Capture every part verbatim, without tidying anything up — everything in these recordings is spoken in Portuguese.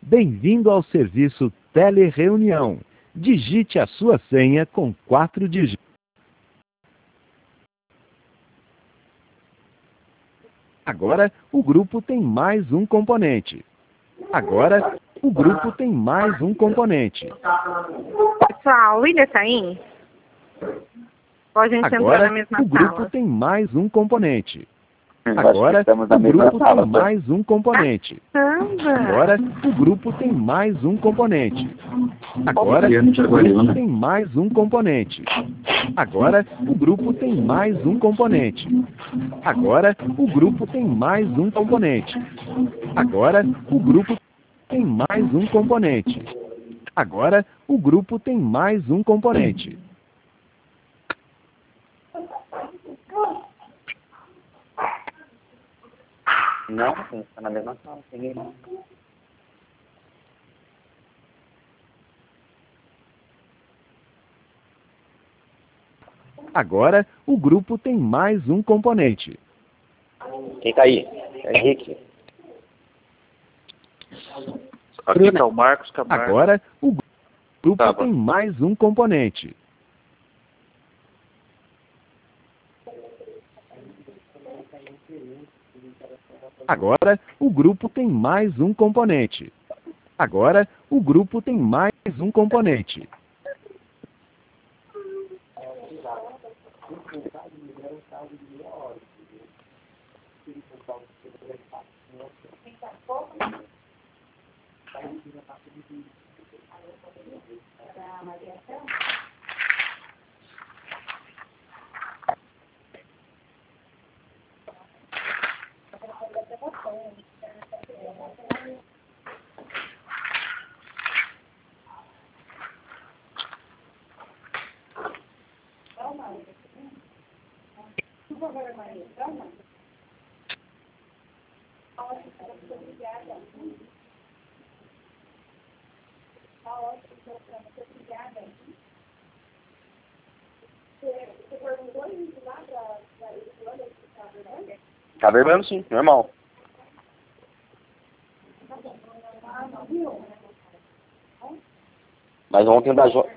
Bem-vindo ao serviço Telereunião. Digite a sua senha com quatro dígitos. Agora, o grupo tem mais um componente. Agora, o grupo tem mais um componente. Pessoal, o William tá aí? Ou a gente entrou na Agora, mesma o grupo sala? tem mais um componente. Eu acho que Agora, estamos na o mesma grupo sala, tem tá? mais um componente. Caramba! Agora, o grupo tem mais um componente. Agora, Obrigado, o Tiago. grupo tem mais um componente. Agora, o grupo tem mais um componente. Agora, o grupo tem mais um componente. Agora, o grupo tem mais um componente. Agora, o grupo tem mais um componente. Não, sim, está na mesma sala. Peguei. Agora, o grupo tem mais um componente. Quem tá aí? É Henrique. Aqui tá o Marcos Camargo. Agora, o grupo Tá, tem mais um componente. Agora, o grupo tem mais um componente. Agora, o grupo tem mais um componente. Tá verbando sim, normal. Mas ontem o da Jo...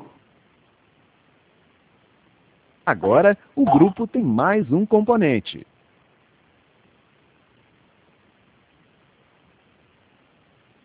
Agora, o grupo tem mais um componente.